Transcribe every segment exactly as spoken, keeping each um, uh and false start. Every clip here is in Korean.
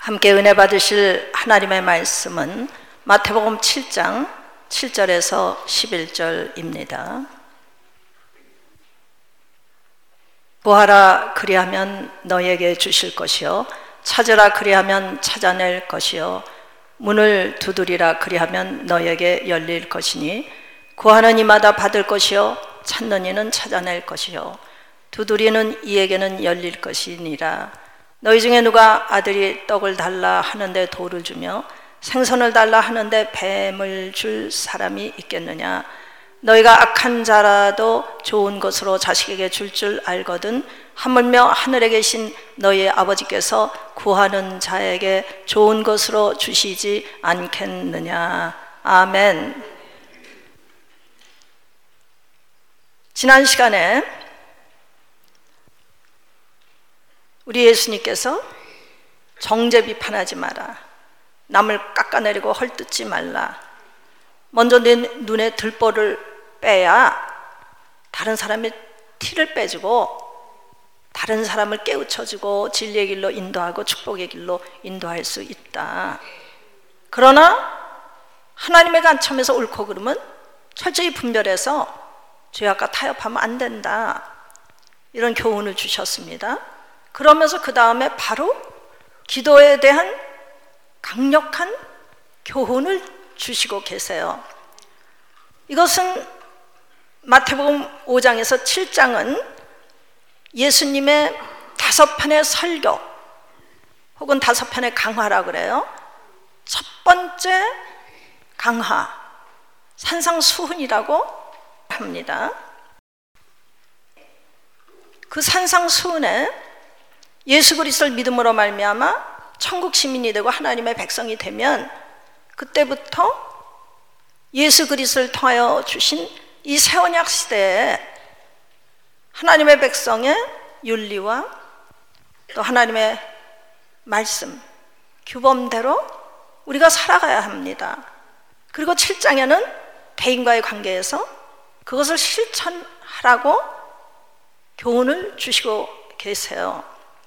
함께 은혜 받으실 하나님의 말씀은 마태복음 칠 장 칠 절에서 십일 절입니다. 구하라 그리하면 너에게 주실 것이요 찾으라 그리하면 찾아낼 것이요 문을 두드리라 그리하면 너에게 열릴 것이니 구하는 이마다 받을 것이요 찾는 이는 찾아낼 것이요 두드리는 이에게는 열릴 것이니라. 너희 중에 누가 아들이 떡을 달라 하는데 돌을 주며 생선을 달라 하는데 뱀을 줄 사람이 있겠느냐? 너희가 악한 자라도 좋은 것으로 자식에게 줄 줄 알거든 하물며 하늘에 계신 너희 아버지께서 구하는 자에게 좋은 것으로 주시지 않겠느냐? 아멘. 지난 시간에 우리 예수님께서 정죄 비판하지 마라, 남을 깎아내리고 헐뜯지 말라, 먼저 내 눈에 들보를 빼야 다른 사람의 티를 빼주고 다른 사람을 깨우쳐주고 진리의 길로 인도하고 축복의 길로 인도할 수 있다. 그러나 하나님의 관점에서 옳고 그름은 철저히 분별해서 죄악과 타협하면 안 된다, 이런 교훈을 주셨습니다. 그러면서 그 다음에 바로 기도에 대한 강력한 교훈을 주시고 계세요. 이것은 마태복음 오 장에서 칠 장은 예수님의 다섯 편의 설교 혹은 다섯 편의 강화라 그래요. 첫 번째 강화, 산상수훈이라고 합니다. 그 산상수훈에 예수 그리스도를 믿음으로 말미암아 천국 시민이 되고 하나님의 백성이 되면 그때부터 예수 그리스도를 통하여 주신 이 새 언약 시대에 하나님의 백성의 윤리와 또 하나님의 말씀, 규범대로 우리가 살아가야 합니다. 그리고 칠 장에는 대인과의 관계에서 그것을 실천하라고 교훈을 주시고 계세요.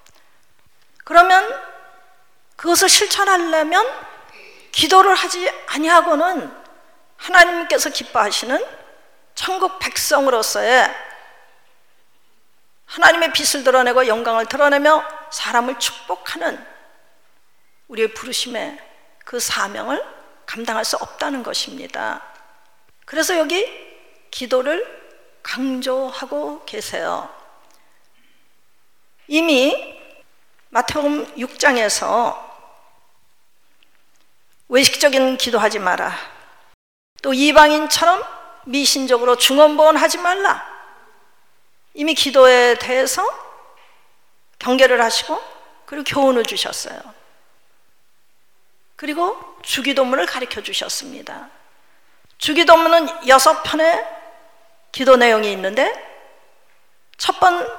그러면 그것을 실천하려면 기도를 하지 아니하고는 하나님께서 기뻐하시는 천국 백성으로서의 하나님의 빛을 드러내고 영광을 드러내며 사람을 축복하는 우리의 부르심의 그 사명을 감당할 수 없다는 것입니다. 그래서 여기 기도를 강조하고 계세요. 이미 마태복음 육 장에서 외식적인 기도하지 마라, 또 이방인처럼 미신적으로 중언부언하지 말라, 이미 기도에 대해서 경계를 하시고 그리고 교훈을 주셨어요. 그리고 주기도문을 가르쳐 주셨습니다. 주기도문은 여섯 편의 기도 내용이 있는데 첫 번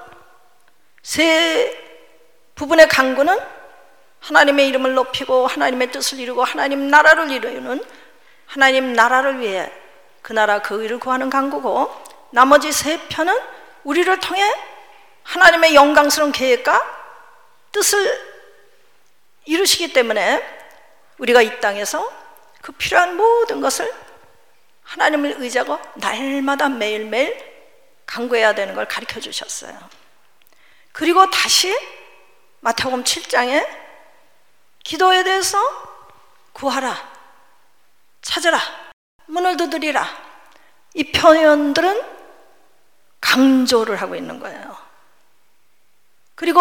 세 부분의 강구는 하나님의 이름을 높이고 하나님의 뜻을 이루고 하나님 나라를 이루는 하나님 나라를 위해 그 나라 그 의를 구하는 강구고, 나머지 세 편은 우리를 통해 하나님의 영광스러운 계획과 뜻을 이루시기 때문에 우리가 이 땅에서 그 필요한 모든 것을 하나님을 의지하고 날마다 매일매일 강구해야 되는 걸 가르쳐 주셨어요. 그리고 다시 마태복음 칠 장에 기도에 대해서 구하라, 찾으라, 문을 두드리라, 이 표현들은 강조를 하고 있는 거예요. 그리고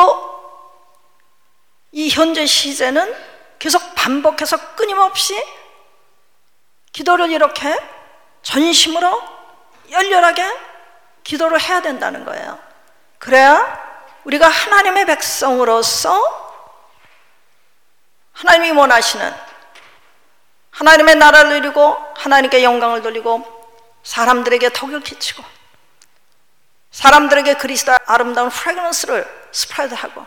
이 현재 시대는 계속 반복해서 끊임없이 기도를 이렇게 전심으로 열렬하게 기도를 해야 된다는 거예요. 그래야 우리가 하나님의 백성으로서 하나님이 원하시는 하나님의 나라를 이루고 하나님께 영광을 돌리고 사람들에게 덕을 끼치고 사람들에게 그리스도의 아름다운 프레그런스를 스프레드하고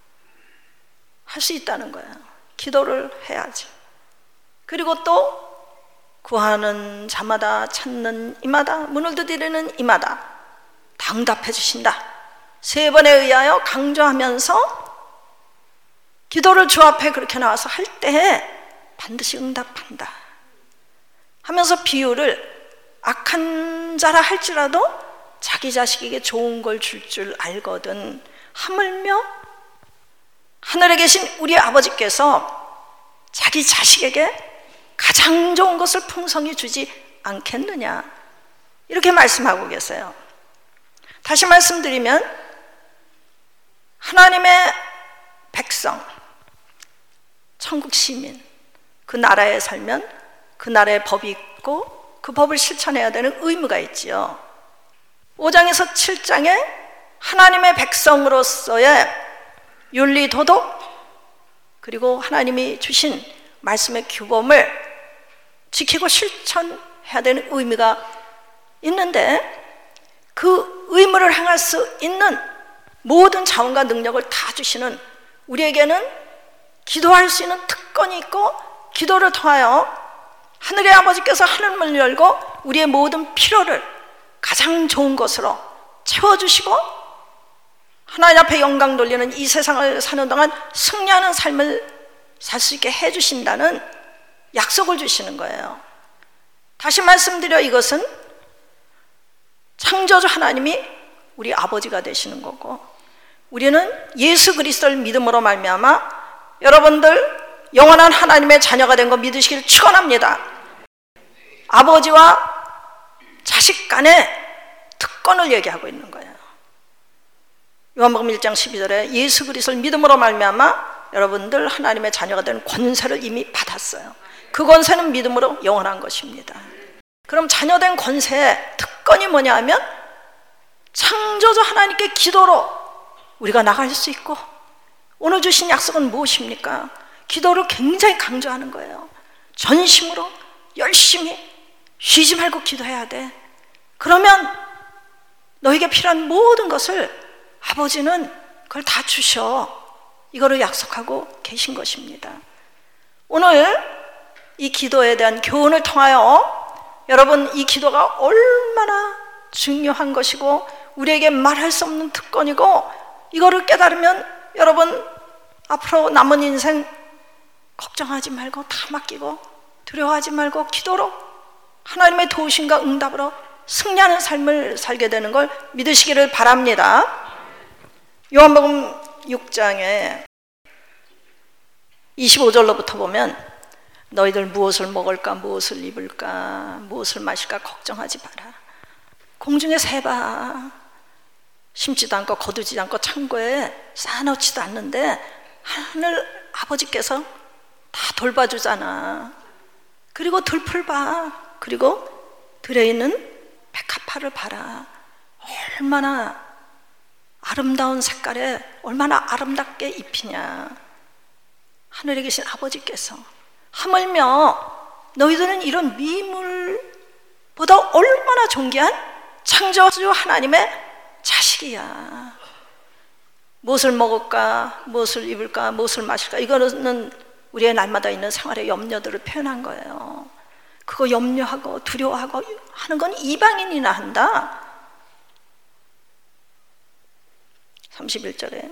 할 수 있다는 거예요. 기도를 해야지. 그리고 또 구하는 자마다, 찾는 이마다, 문을 두드리는 이마다 당답해 주신다, 세 번에 의하여 강조하면서 기도를 주 앞에 그렇게 나와서 할 때 반드시 응답한다 하면서 비유를 악한 자라 할지라도 자기 자식에게 좋은 걸 줄 줄 알거든 하물며 하늘에 계신 우리 아버지께서 자기 자식에게 가장 좋은 것을 풍성히 주지 않겠느냐 이렇게 말씀하고 계세요. 다시 말씀드리면 하나님의 백성, 천국 시민, 그 나라에 살면 그 나라의 법이 있고 그 법을 실천해야 되는 의무가 있지요. 오 장에서 칠 장에 하나님의 백성으로서의 윤리, 도덕 그리고 하나님이 주신 말씀의 규범을 지키고 실천해야 되는 의미가 있는데 그 의무를 행할 수 있는 모든 자원과 능력을 다 주시는 우리에게는 기도할 수 있는 특권이 있고 기도를 통하여 하늘의 아버지께서 하늘문을 열고 우리의 모든 필요를 가장 좋은 것으로 채워주시고 하나님 앞에 영광 돌리는 이 세상을 사는 동안 승리하는 삶을 살 수 있게 해주신다는 약속을 주시는 거예요. 다시 말씀드려 이것은 창조주 하나님이 우리 아버지가 되시는 거고 우리는 예수 그리스도를 믿음으로 말미암아 여러분들 영원한 하나님의 자녀가 된 거 믿으시기를 축원합니다. 아버지와 자식 간의 특권을 얘기하고 있는 거예요. 요한복음 일 장 십이 절에 예수 그리스도를 믿음으로 말미암아 여러분들 하나님의 자녀가 되는 권세를 이미 받았어요. 그 권세는 믿음으로 영원한 것입니다. 그럼 자녀된 권세의 특권이 뭐냐 하면 창조주 하나님께 기도로 우리가 나갈 수 있고 오늘 주신 약속은 무엇입니까? 기도를 굉장히 강조하는 거예요. 전심으로 열심히 쉬지 말고 기도해야 돼. 그러면 너에게 필요한 모든 것을 아버지는 그걸 다 주셔. 이거를 약속하고 계신 것입니다. 오늘 이 기도에 대한 교훈을 통하여 여러분 이 기도가 얼마나 중요한 것이고 우리에게 말할 수 없는 특권이고 이거를 깨달으면 여러분 앞으로 남은 인생 걱정하지 말고 다 맡기고 두려워하지 말고 기도로 하나님의 도우심과 응답으로 승리하는 삶을 살게 되는 걸 믿으시기를 바랍니다. 요한복음 육 장에 이십오 절로부터 보면 너희들 무엇을 먹을까 무엇을 입을까 무엇을 마실까 걱정하지 마라. 공중에 새봐 심지도 않고 거두지 않고 창고에 쌓아놓지도 않는데 하늘 아버지께서 다 돌봐주잖아. 그리고 들풀 봐. 그리고 들에 있는 백합화를 봐라. 얼마나 아름다운 색깔에 얼마나 아름답게 입히냐. 하늘에 계신 아버지께서 하물며 너희들은 이런 미물보다 얼마나 존귀한 창조주 하나님의 자식이야. 무엇을 먹을까 무엇을 입을까 무엇을 마실까 이거는 우리의 날마다 있는 생활의 염려들을 표현한 거예요. 그거 염려하고 두려워하고 하는 건 이방인이나 한다. 삼십일 절에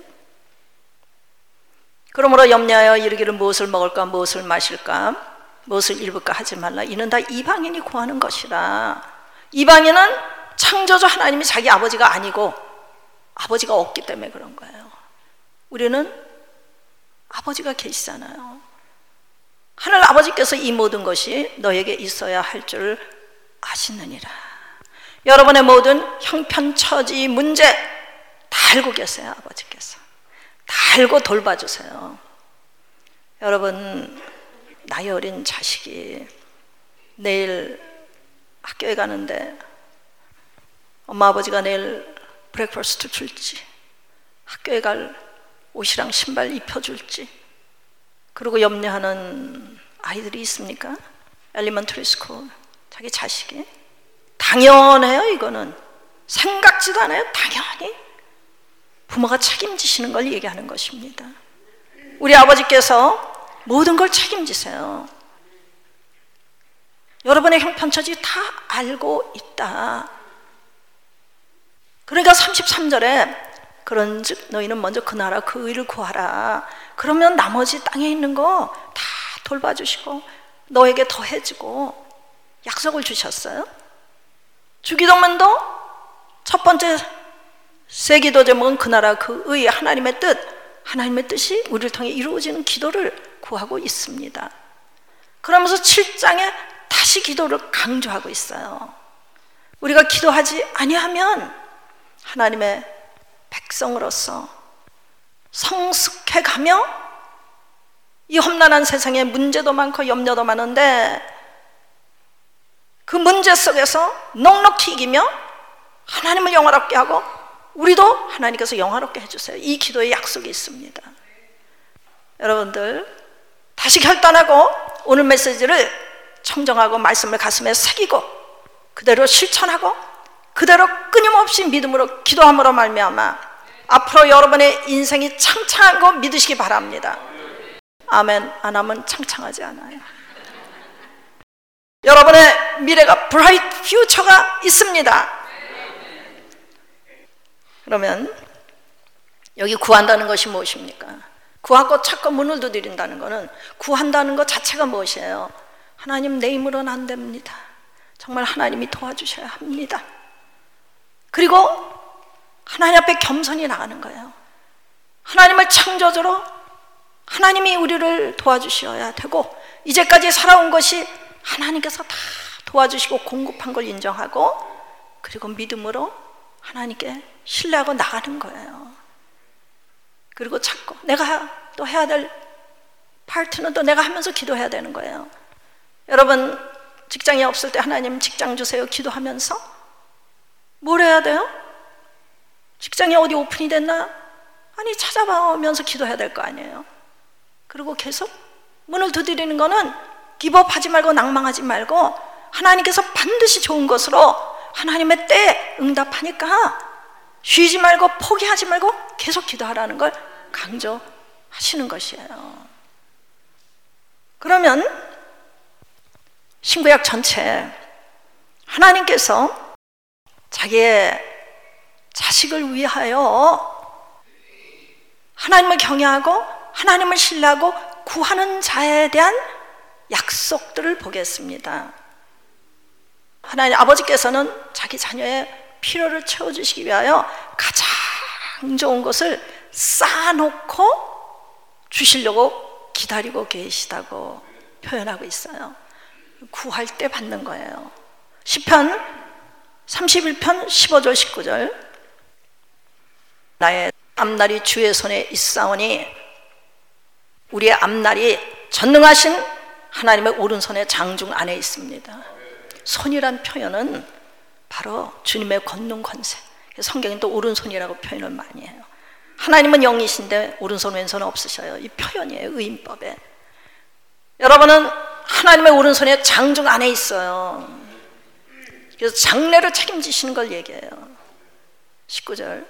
그러므로 염려하여 이르기를 무엇을 먹을까 무엇을 마실까 무엇을 입을까 하지 말라. 이는 다 이방인이 구하는 것이라. 이방인은 창조주 하나님이 자기 아버지가 아니고 아버지가 없기 때문에 그런 거예요. 우리는 아버지가 계시잖아요. 하늘 아버지께서 이 모든 것이 너에게 있어야 할 줄 아시느니라. 여러분의 모든 형편처지 문제 다 알고 계세요. 아버지께서 다 알고 돌봐주세요. 여러분 나이 어린 자식이 내일 학교에 가는데 엄마 아버지가 내일 브렉퍼스트 줄지 학교에 갈 옷이랑 신발 입혀줄지 그리고 염려하는 아이들이 있습니까? 엘리먼터리 스쿨 자기 자식이 당연해요. 이거는 생각지도 않아요. 당연히 부모가 책임지시는 걸 얘기하는 것입니다. 우리 아버지께서 모든 걸 책임지세요. 여러분의 형편처지 다 알고 있다. 그러니까 삼십삼 절에 그런즉 너희는 먼저 그 나라 그 의를 구하라. 그러면 나머지 땅에 있는 거 다 돌봐주시고 너에게 더해주고 약속을 주셨어요. 주기도문도 첫 번째 세 기도 제목은 그 나라 그 의 하나님의 뜻, 하나님의 뜻이 우리를 통해 이루어지는 기도를 구하고 있습니다. 그러면서 칠 장에 다시 기도를 강조하고 있어요. 우리가 기도하지 아니하면 하나님의 백성으로서 성숙해가며 이 험난한 세상에 문제도 많고 염려도 많은데 그 문제 속에서 넉넉히 이기며 하나님을 영화롭게 하고 우리도 하나님께서 영화롭게 해주세요. 이 기도의 약속이 있습니다. 여러분들 다시 결단하고 오늘 메시지를 청정하고 말씀을 가슴에 새기고 그대로 실천하고 그대로 끊임없이 믿음으로 기도함으로 말미암아 앞으로 여러분의 인생이 창창한 거 믿으시기 바랍니다. 아멘. 안 하면 창창하지 않아요. 여러분의 미래가 브라이트 퓨처가 있습니다. 그러면 여기 구한다는 것이 무엇입니까? 구하고 찾고 문을 두드린다는 것은 구한다는 것 자체가 무엇이에요? 하나님 내 힘으로는 안 됩니다. 정말 하나님이 도와주셔야 합니다. 그리고 하나님 앞에 겸손히 나가는 거예요. 하나님을 창조주로 하나님이 우리를 도와주셔야 되고 이제까지 살아온 것이 하나님께서 다 도와주시고 공급한 걸 인정하고 그리고 믿음으로 하나님께 신뢰하고 나가는 거예요. 그리고 찾고 내가 또 해야 될 파트는 또 내가 하면서 기도해야 되는 거예요. 여러분 직장이 없을 때 하나님 직장 주세요 기도하면서 뭘 해야 돼요? 직장이 어디 오픈이 됐나? 아니 찾아보면서 기도해야 될 거 아니에요. 그리고 계속 문을 두드리는 거는 기법하지 말고 낭망하지 말고 하나님께서 반드시 좋은 것으로 하나님의 때에 응답하니까 쉬지 말고 포기하지 말고 계속 기도하라는 걸 강조하시는 것이에요. 그러면 신구약 전체 하나님께서 자기의 자식을 위하여 하나님을 경외하고 하나님을 신뢰하고 구하는 자에 대한 약속들을 보겠습니다. 하나님 아버지께서는 자기 자녀의 필요를 채워주시기 위하여 가장 좋은 것을 쌓아놓고 주시려고 기다리고 계시다고 표현하고 있어요. 구할 때 받는 거예요. 시편 삼십일 편 십오 절 십구 절 나의 앞날이 주의 손에 있사오니 우리의 앞날이 전능하신 하나님의 오른손의 장중 안에 있습니다. 손이란 표현은 바로 주님의 권능 권세. 성경은 또 오른손이라고 표현을 많이 해요. 하나님은 영이신데 오른손 왼손은 없으셔요. 이 표현이에요. 의인법에. 여러분은 하나님의 오른손의 장중 안에 있어요. 그래서 장래를 책임지시는 걸 얘기해요. 십구 절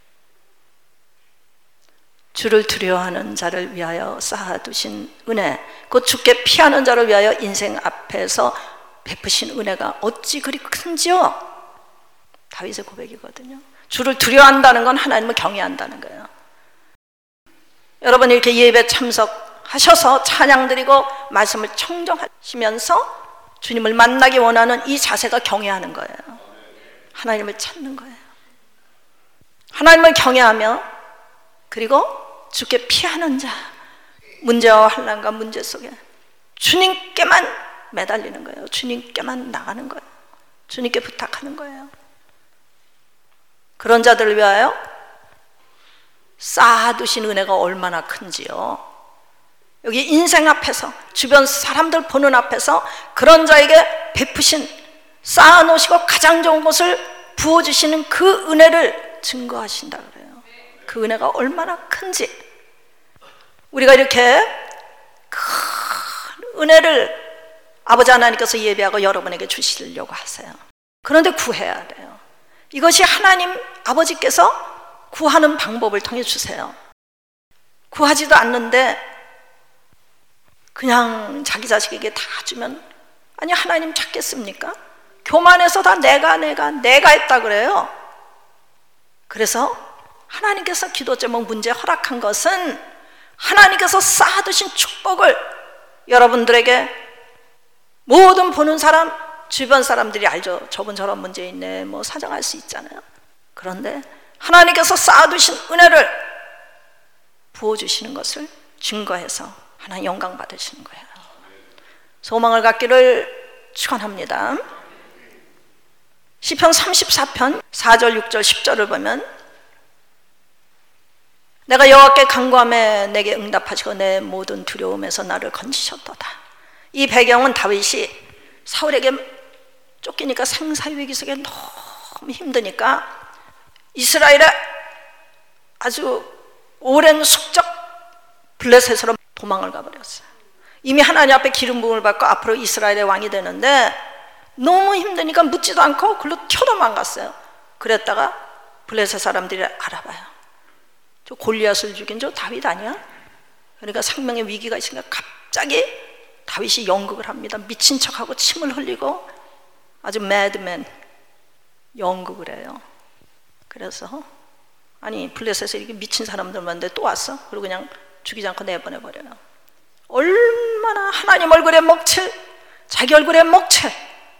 주를 두려워하는 자를 위하여 쌓아두신 은혜 곧 주께 피하는 자를 위하여 인생 앞에서 베푸신 은혜가 어찌 그리 큰지요? 다윗의 고백이거든요. 주를 두려워한다는 건 하나님을 경외한다는 거예요. 여러분 이렇게 예배 참석하셔서 찬양 드리고 말씀을 청정하시면서 주님을 만나기 원하는 이 자세가 경외하는 거예요. 하나님을 찾는 거예요. 하나님을 경외하며 그리고 주께 피하는 자, 문제와 환난과 문제 속에 주님께만 매달리는 거예요. 주님께만 나가는 거예요. 주님께 부탁하는 거예요. 그런 자들을 위하여 쌓아두신 은혜가 얼마나 큰지요. 여기 인생 앞에서 주변 사람들 보는 앞에서 그런 자에게 베푸신 쌓아놓으시고 가장 좋은 것을 부어주시는 그 은혜를 증거하신다 그래요. 그 은혜가 얼마나 큰지 우리가 이렇게 큰 은혜를 아버지 하나님께서 예배하고 여러분에게 주시려고 하세요. 그런데 구해야 돼요. 이것이 하나님 아버지께서 구하는 방법을 통해 주세요. 구하지도 않는데 그냥 자기 자식에게 다 주면 아니 하나님 찾겠습니까? 교만해서 다 내가 내가 내가 했다 그래요. 그래서 하나님께서 기도 제목 문제 허락한 것은 하나님께서 쌓아두신 축복을 여러분들에게 모든 보는 사람, 주변 사람들이 알죠. 저분 저런 문제 있네, 뭐 사정할 수 있잖아요. 그런데 하나님께서 쌓아두신 은혜를 부어주시는 것을 증거해서 하나님 영광 받으시는 거예요. 소망을 갖기를 축원합니다. 시편 삼십사 편 사 절, 육 절, 십 절을 보면 내가 여호와께 간구하매 내게 응답하시고 내 모든 두려움에서 나를 건지셨도다. 이 배경은 다윗이 사울에게 쫓기니까 생사위기 속에 너무 힘드니까 이스라엘의 아주 오랜 숙적 블레셋으로 도망을 가버렸어요. 이미 하나님 앞에 기름 부음을 받고 앞으로 이스라엘의 왕이 되는데 너무 힘드니까 묻지도 않고 글로 튀어도망갔어요. 그랬다가 블레셋 사람들이 알아봐요. 저 골리앗을 죽인 저 다윗 아니야? 그러니까 생명의 위기가 있으니까 갑자기 다윗이 연극을 합니다. 미친 척하고 침을 흘리고 아주 매드맨 연극을 해요. 그래서 아니 블레셋에 이렇게 미친 사람들 만데 또 왔어? 그리고 그냥 죽이지 않고 내보내버려요. 얼마나 하나님 얼굴에 먹칠, 자기 얼굴에 먹칠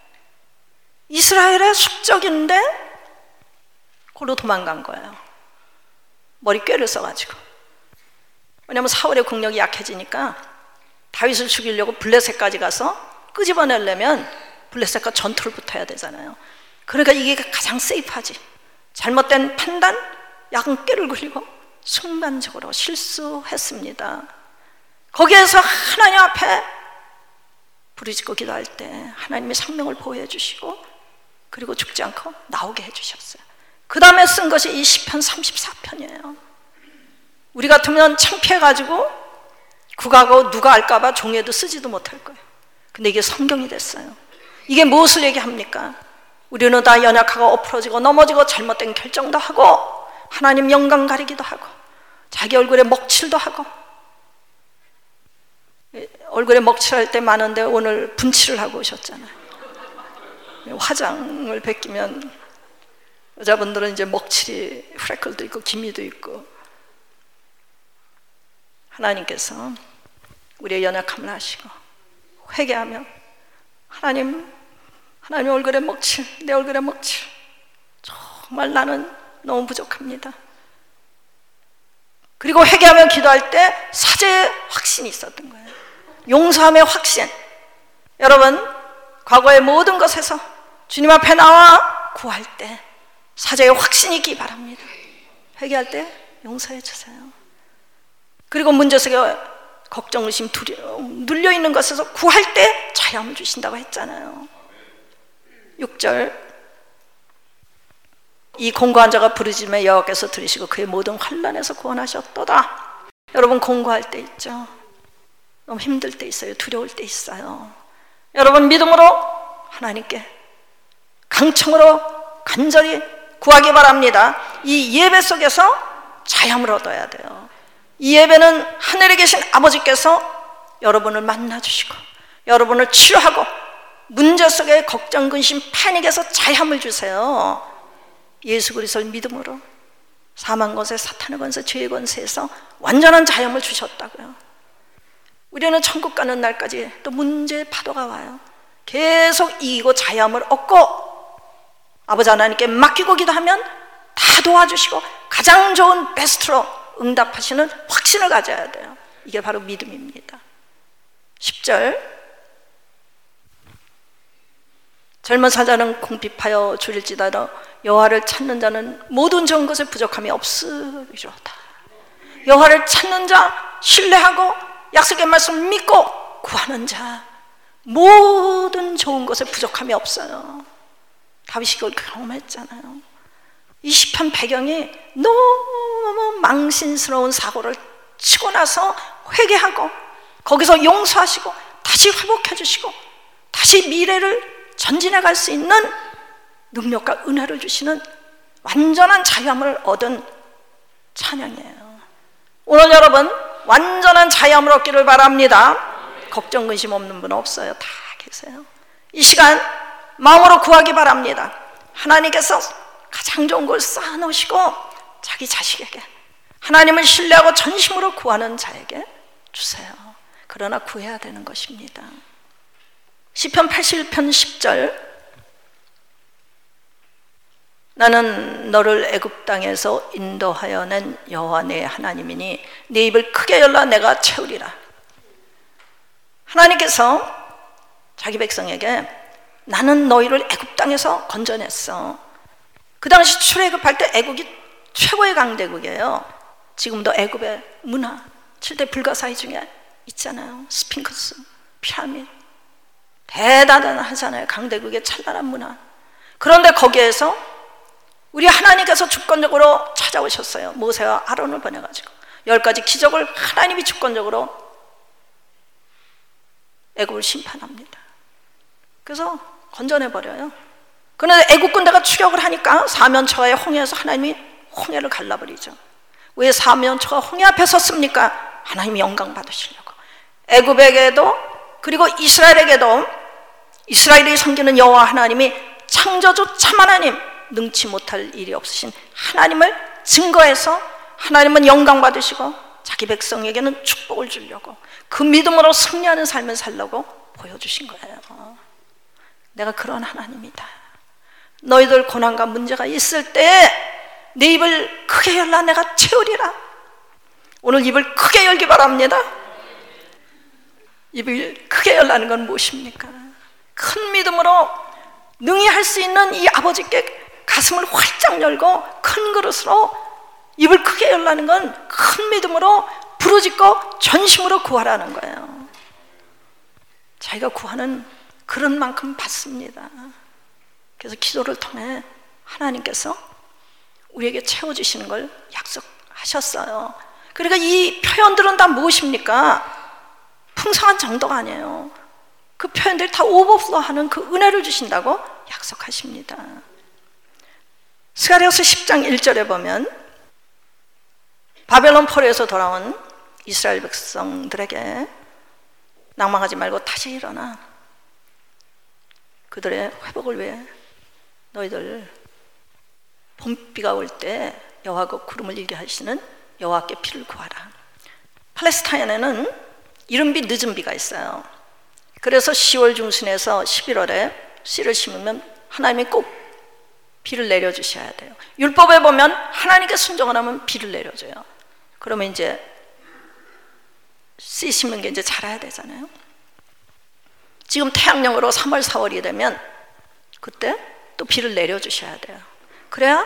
이스라엘의 숙적인데 그걸로 도망간 거예요. 머리 꾀를 써가지고. 왜냐하면 사울의 국력이 약해지니까 다윗을 죽이려고 블레셋까지 가서 끄집어내려면 블레셋과 전투를 붙어야 되잖아요. 그러니까 이게 가장 세이프하지. 잘못된 판단, 약은 꾀를 굴리고 순간적으로 실수했습니다. 거기에서 하나님 앞에 부르짖고 기도할 때 하나님이 생명을 보호해 주시고 그리고 죽지 않고 나오게 해주셨어요. 그 다음에 쓴 것이 이 시편 삼십사 편이에요. 우리 같으면 창피해가지고 국가고 누가 알까봐 종이에도 쓰지도 못할 거예요. 근데 이게 성경이 됐어요. 이게 무엇을 얘기합니까? 우리는 다 연약하고 엎어지고 넘어지고 잘못된 결정도 하고 하나님 영광 가리기도 하고 자기 얼굴에 먹칠도 하고. 얼굴에 먹칠할 때 많은데 오늘 분칠을 하고 오셨잖아요. 화장을 벗기면 여자분들은 이제 먹칠이 프레클도 있고 기미도 있고. 하나님께서 우리의 연약함을 아시고 회개하며 하나님, 하나님 얼굴에 먹칠, 내 얼굴에 먹칠, 정말 나는 너무 부족합니다. 그리고 회개하며 기도할 때 사죄의 확신이 있었던 거예요. 용서함의 확신. 여러분, 과거의 모든 것에서 주님 앞에 나와 구할 때 사죄의 확신이 있기 바랍니다. 회개할 때 용서해 주세요. 그리고 문제 속에 걱정, 의심, 두려움 눌려있는 것에서 구할 때 자유함을 주신다고 했잖아요. 육 절 이 공고한 자가 부르짖음에 여호와께서 들으시고 그의 모든 환난에서 구원하셨도다. 여러분, 공고할 때 있죠. 너무 힘들 때 있어요. 두려울 때 있어요. 여러분, 믿음으로 하나님께 강청으로 간절히 구하기 바랍니다. 이 예배 속에서 자유함을 얻어야 돼요. 이 예배는 하늘에 계신 아버지께서 여러분을 만나주시고 여러분을 치료하고 문제 속에 걱정, 근심, 패닉에서 자유함을 주세요. 예수 그리스도를 믿음으로 사망 권세, 사탄의 권세, 죄의 권세에서 완전한 자유함을 주셨다고요. 우리는 천국 가는 날까지 또 문제의 파도가 와요. 계속 이기고 자유함을 얻고 아버지 하나님께 맡기고 기도하면 다 도와주시고 가장 좋은 베스트로 응답하시는 확신을 가져야 돼요. 이게 바로 믿음입니다. 십 절 젊은 사자는 궁핍하여 줄일지라도 여호와를 찾는 자는 모든 좋은 것에 부족함이 없으리로다. 여호와를 찾는 자, 신뢰하고 약속의 말씀 믿고 구하는 자 모든 좋은 것에 부족함이 없어요. 다윗이 그걸 경험했잖아요. 이 시편 배경이 너무 망신스러운 사고를 치고 나서 회개하고 거기서 용서하시고 다시 회복해 주시고 다시 미래를 전진해 갈 수 있는 능력과 은혜를 주시는 완전한 자유함을 얻은 찬양이에요. 오늘 여러분 완전한 자유함을 얻기를 바랍니다. 걱정 근심 없는 분 없어요. 다 계세요. 이 시간 마음으로 구하기 바랍니다. 하나님께서 가장 좋은 걸 쌓아놓으시고 자기 자식에게 하나님을 신뢰하고 전심으로 구하는 자에게 주세요. 그러나 구해야 되는 것입니다. 시편 팔십일 편 십 절, 나는 너를 애굽 땅에서 인도하여 낸 여호와 내 하나님이니 네 입을 크게 열라 내가 채우리라. 하나님께서 자기 백성에게 나는 너희를 애굽 땅에서 건져냈어. 그 당시 출애굽할 때 애국이 최고의 강대국이에요. 지금도 애굽의 문화 칠 대 불가사의 중에 있잖아요. 스핑크스, 피라미드, 대단하잖아요. 강대국의 찬란한 문화. 그런데 거기에서 우리 하나님께서 주권적으로 찾아오셨어요. 모세와 아론을 보내가지고 열 가지 기적을 하나님이 주권적으로 애굽을 심판합니다. 그래서 건져내버려요. 그런데 애국 군대가 추격을 하니까 사면초가의 홍해에서 하나님이 홍해를 갈라버리죠. 왜 사면초가 홍해 앞에 섰습니까? 하나님이 영광 받으시려고. 애굽에게도 그리고 이스라엘에게도 이스라엘이 섬기는 여호와 하나님이 창조주 참 하나님, 능치 못할 일이 없으신 하나님을 증거해서 하나님은 영광 받으시고 자기 백성에게는 축복을 주려고 그 믿음으로 승리하는 삶을 살려고 보여주신 거예요. 내가 그런 하나님이다. 너희들 고난과 문제가 있을 때 내 입을 크게 열라 내가 채우리라. 오늘 입을 크게 열기 바랍니다. 입을 크게 열라는 건 무엇입니까? 큰 믿음으로 능히 할 수 있는 이 아버지께 가슴을 활짝 열고 큰 그릇으로 입을 크게 열라는 건 큰 믿음으로 부르짖고 전심으로 구하라는 거예요. 자기가 구하는 그런 만큼 받습니다. 그래서 기도를 통해 하나님께서 우리에게 채워주시는 걸 약속하셨어요. 그러니까 이 표현들은 다 무엇입니까? 풍성한 정도가 아니에요. 그 표현들이 다 오버플로하는 그 은혜를 주신다고 약속하십니다. 스가랴서 십 장 일 절에 보면 바벨론 포로에서 돌아온 이스라엘 백성들에게 낭망하지 말고 다시 일어나 그들의 회복을 위해 너희들 봄비가 올 때 여호와가 구름을 일게 하시는 여호와께 비를 구하라. 팔레스타인에는 이른 비 늦은 비가 있어요. 그래서 시월 중순에서 십일월에 씨를 심으면 하나님이 꼭 비를 내려주셔야 돼요. 율법에 보면 하나님께 순종을 하면 비를 내려줘요. 그러면 이제 씨 심는 게 이제 자라야 되잖아요. 지금 태양령으로 삼월, 사월이 되면 그때 또 비를 내려주셔야 돼요. 그래야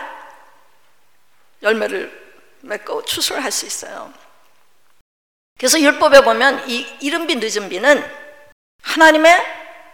열매를 맺고 추수를 할 수 있어요. 그래서 율법에 보면 이 이른 비 늦은 비는 하나님의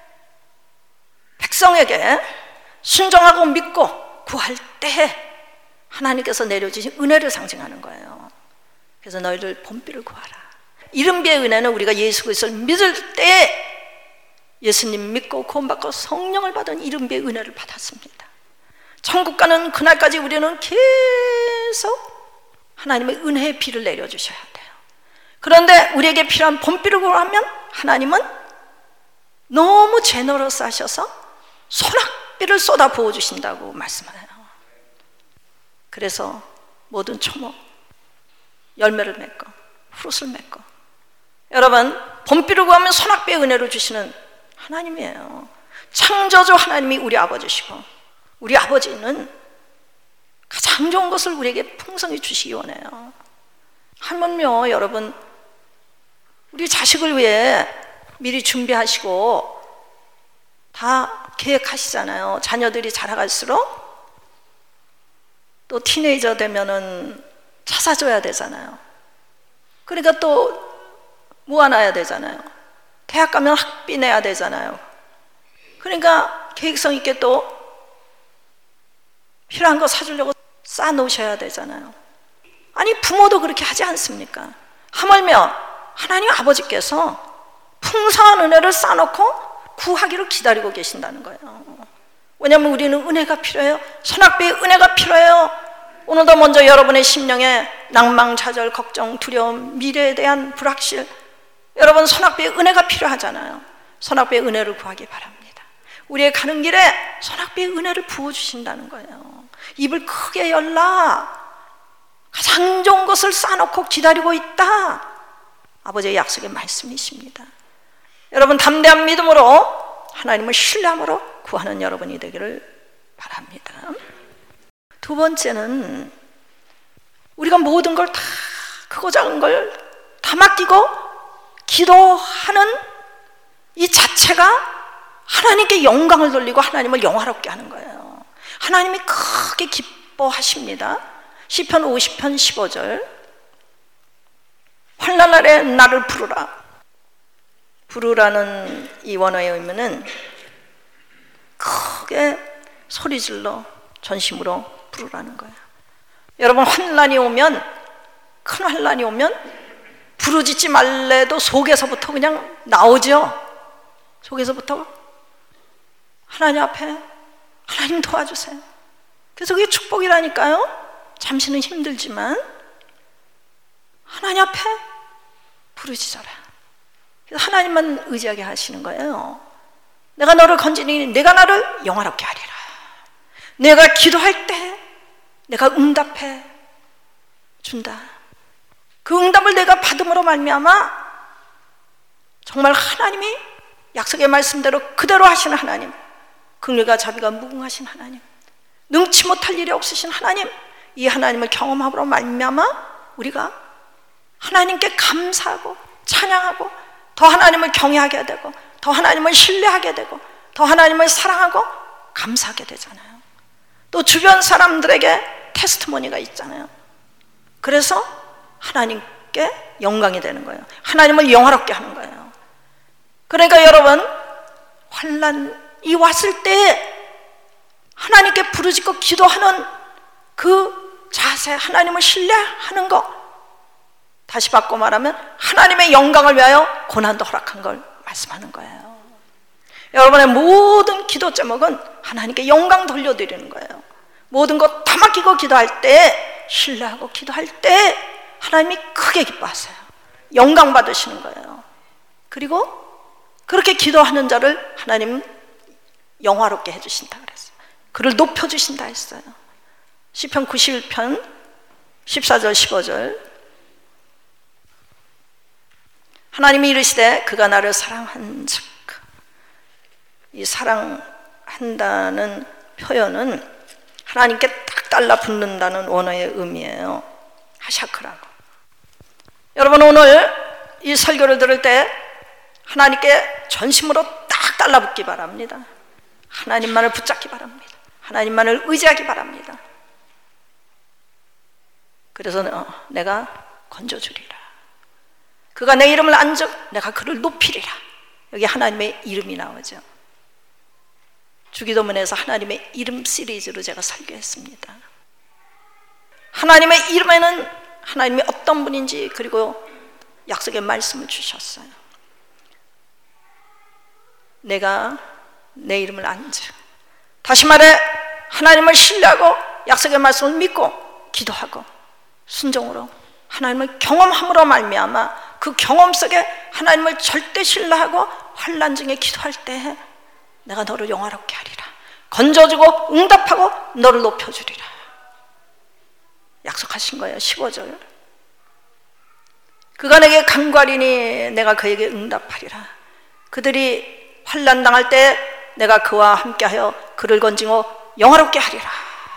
백성에게 순종하고 믿고 구할 때 하나님께서 내려주신 은혜를 상징하는 거예요. 그래서 너희들 봄비를 구하라. 이른 비의 은혜는 우리가 예수 그리스도를 믿을 때 예수님 믿고 구원받고 성령을 받은 이른 비의 은혜를 받았습니다. 천국 가는 그날까지 우리는 계속 하나님의 은혜의 비를 내려주셔야 돼요. 그런데 우리에게 필요한 봄비를 구하면 하나님은 너무 제너러스 하셔서 소낙비를 쏟아 부어주신다고 말씀해요. 그래서 모든 초목 열매를 맺고 프루트를 맺고, 여러분 봄비를 구하면 소낙비의 은혜를 주시는 하나님이에요. 창조주 하나님이 우리 아버지시고 우리 아버지는 가장 좋은 것을 우리에게 풍성히 주시기 원해요. 하물며 여러분 우리 자식을 위해 미리 준비하시고 다 계획하시잖아요. 자녀들이 자라갈수록 또 티네이저 되면은 차 사줘야 되잖아요. 그러니까 또 모아놔야 되잖아요. 대학 가면 학비 내야 되잖아요. 그러니까 계획성 있게 또 필요한 거 사주려고 쌓아놓으셔야 되잖아요. 아니 부모도 그렇게 하지 않습니까? 하물며 하나님 아버지께서 풍성한 은혜를 쌓아놓고 구하기를 기다리고 계신다는 거예요. 왜냐하면 우리는 은혜가 필요해요. 선악비의 은혜가 필요해요. 오늘도 먼저 여러분의 심령에 낭망, 좌절, 걱정, 두려움, 미래에 대한 불확실, 여러분 선악비의 은혜가 필요하잖아요. 선악비의 은혜를 구하기 바랍니다. 우리의 가는 길에 선악비의 은혜를 부어주신다는 거예요. 입을 크게 열라. 가장 좋은 것을 쌓아놓고 기다리고 있다. 아버지의 약속의 말씀이십니다. 여러분, 담대한 믿음으로 하나님을 신뢰함으로 구하는 여러분이 되기를 바랍니다. 두 번째는 우리가 모든 걸 다, 크고 작은 걸 다 맡기고 기도하는 이 자체가 하나님께 영광을 돌리고 하나님을 영화롭게 하는 거예요. 하나님이 크게 기뻐하십니다. 시편 오십 편 십오 절, 환난 날에 나를 부르라. 부르라는 이 원어의 의미는 크게 소리질러 전심으로 부르라는 거예요. 여러분, 환난이 오면, 큰 환난이 오면 부르짖지 말래도 속에서부터 그냥 나오죠. 속에서부터 하나님 앞에 하나님 도와주세요. 그래서 그게 축복이라니까요. 잠시는 힘들지만 하나님 앞에 부르짖어라. 하나님만 의지하게 하시는 거예요. 내가 너를 건지니 내가 나를 영화롭게 하리라. 내가 기도할 때 내가 응답해 준다. 그 응답을 내가 받음으로 말미암아 정말 하나님이 약속의 말씀대로 그대로 하시는 하나님, 긍휼과 자비가 무궁하신 하나님, 능치 못할 일이 없으신 하나님, 이 하나님을 경험함으로 말미암아 우리가 하나님께 감사하고 찬양하고 더 하나님을 경외하게 되고 더 하나님을 신뢰하게 되고 더 하나님을 사랑하고 감사하게 되잖아요. 또 주변 사람들에게 테스트모니가 있잖아요. 그래서 하나님께 영광이 되는 거예요. 하나님을 영화롭게 하는 거예요. 그러니까 여러분, 환난이 왔을 때 하나님께 부르짖고 기도하는 그 자세, 하나님을 신뢰하는 것, 다시 바꿔 말하면 하나님의 영광을 위하여 고난도 허락한 걸 말씀하는 거예요. 여러분의 모든 기도 제목은 하나님께 영광 돌려드리는 거예요. 모든 것 다 맡기고 기도할 때, 신뢰하고 기도할 때 하나님이 크게 기뻐하세요. 영광 받으시는 거예요. 그리고 그렇게 기도하는 자를 하나님 영화롭게 해주신다 그랬어요. 그를 높여주신다 했어요. 시편 구십일 편 십사 절 십오 절, 하나님이 이르시되 그가 나를 사랑한즉, 이 사랑한다는 표현은 하나님께 딱 달라붙는다는 원어의 의미예요. 하샤크라고. 여러분, 오늘 이 설교를 들을 때 하나님께 전심으로 딱 달라붙기 바랍니다. 하나님만을 붙잡기 바랍니다. 하나님만을 의지하기 바랍니다. 그래서 어, 내가 건져주리라. 그가 내 이름을 안즉 내가 그를 높이리라. 여기 하나님의 이름이 나오죠. 주기도문에서 하나님의 이름 시리즈로 제가 설교했습니다. 하나님의 이름에는 하나님이 어떤 분인지, 그리고 약속의 말씀을 주셨어요. 내가 내 이름을 안즉, 다시 말해 하나님을 신뢰하고 약속의 말씀을 믿고 기도하고 순종으로 하나님을 경험함으로 말미암아 그 경험 속에 하나님을 절대 신뢰하고 환난 중에 기도할 때 내가 너를 영화롭게 하리라. 건져주고 응답하고 너를 높여주리라. 약속하신 거예요. 십오 절. 그가 내게 간구하리니 내가 그에게 응답하리라. 그들이 환난 당할 때 내가 그와 함께하여 그를 건지고 영화롭게 하리라.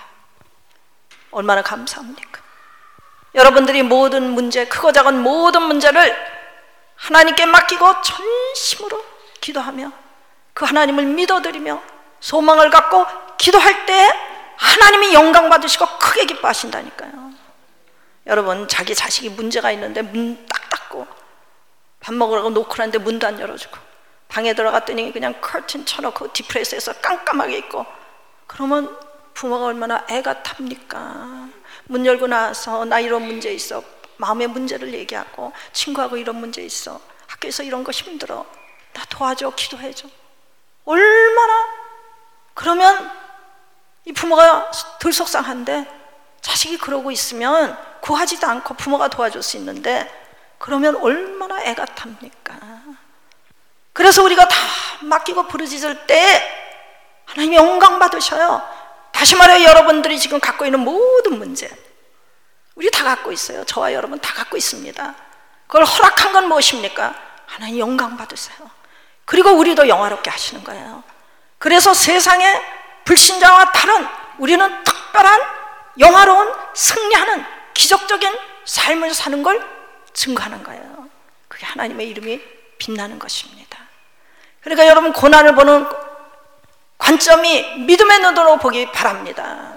얼마나 감사합니까? 여러분들이 모든 문제, 크고 작은 모든 문제를 하나님께 맡기고 전심으로 기도하며 그 하나님을 믿어드리며 소망을 갖고 기도할 때 하나님이 영광 받으시고 크게 기뻐하신다니까요. 여러분, 자기 자식이 문제가 있는데 문 딱 닫고 밥 먹으라고 놓고 하는데 문도 안 열어주고 방에 들어갔더니 그냥 커튼 쳐놓고 디프레스에서 깜깜하게 있고, 그러면 부모가 얼마나 애가 탑니까? 문 열고 나와서 나 이런 문제 있어, 마음의 문제를 얘기하고 친구하고 이런 문제 있어, 학교에서 이런 거 힘들어, 나 도와줘, 기도해줘. 얼마나, 그러면 이 부모가 덜 속상한데, 자식이 그러고 있으면 구하지도 않고 부모가 도와줄 수 있는데 그러면 얼마나 애가 탑니까? 그래서 우리가 다 맡기고 부르짖을 때 하나님이 영광 받으셔요. 다시 말해 여러분들이 지금 갖고 있는 모든 문제, 우리 다 갖고 있어요. 저와 여러분 다 갖고 있습니다. 그걸 허락한 건 무엇입니까? 하나님 영광 받으세요. 그리고 우리도 영화롭게 하시는 거예요. 그래서 세상의 불신자와 다른 우리는 특별한 영화로운 승리하는 기적적인 삶을 사는 걸 증거하는 거예요. 그게 하나님의 이름이 빛나는 것입니다. 그러니까 여러분 고난을 보는 관점이 믿음의 눈으로 보기 바랍니다.